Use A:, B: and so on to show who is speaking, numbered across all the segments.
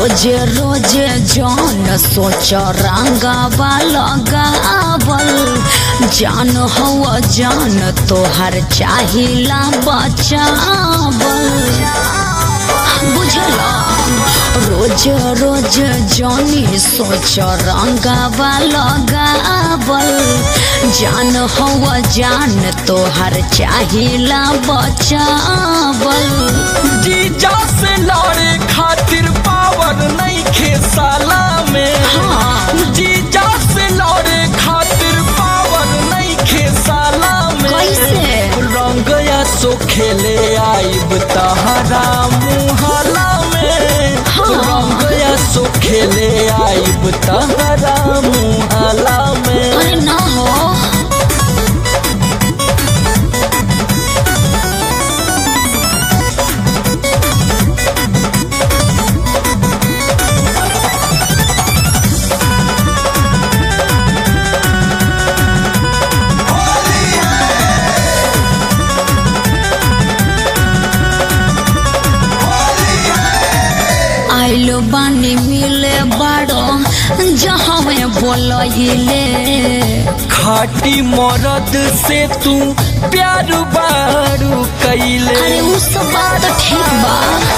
A: रोजे रोजे जान सोच रंगावा लगावल जान हवा जान तोहर चाहिला बचावल बुझला रोज रोज जानी सोच रंगावा लगावल जान हवा जान तोहर चाहिला बचावल
B: जीजा से लड़े खातिर पावर नहीं खेसाला में जीजा से लड़े खातिर पावर नहीं खेसाला में
A: कैसे
B: रंग या सो खेले आइब तहरा मुहाला में रंग या सो खेले आइब तहरा मुहाला में
A: अरे ना हो आइलो बानी मिले बाड़ो जहाँ में बोलइले
B: खाटी मरद से तू प्यार बारू कैले
A: अरे उ सब बात तो ठीक बा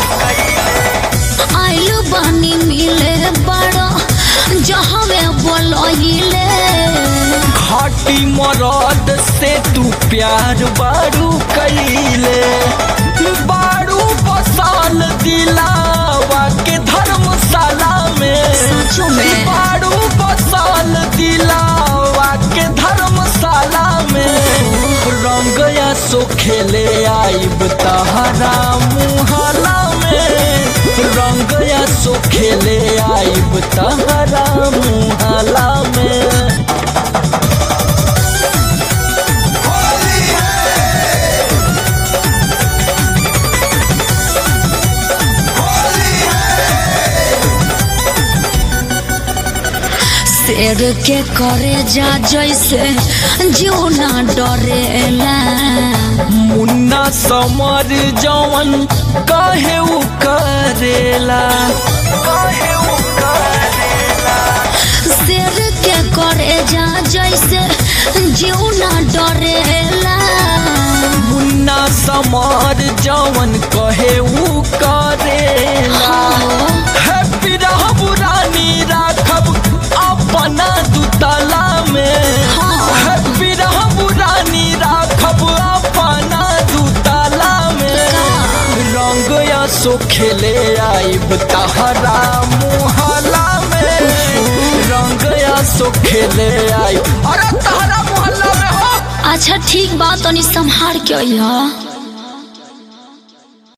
A: आइलो बानी मिले बाड़ो जहाँ में बोलइले
B: खाटी मरद से तू प्यार बारू कैले बारू बसाल दिलावा के धर्मशाला में
A: सचो में
B: बारू बसाल दिलावा के धर्मशाला में रंग या सो खेले आइब तहरा मुहाला में रंग या सो खेले आइब तहरा मुहाला में
A: शेर के करे जा जैसे जीव ना डरेला
B: मुन्ना समर जवन काहे उ करेला
A: शेर के करे जा जैसे जीव ना डरेला
B: मुन्ना समर जवन कहे उ करेला हैप्पी रहब रानी राखब अपना दुतला में हैप्पी रहब रानी राखब अपना दुतला में रंग या सो खेले आइब तहरा मुहल्ला में रंग या सो खेले आइब अरे तहरा मुहल्ला में हो
A: अच्छा ठीक बात तनी संभार के अइहा।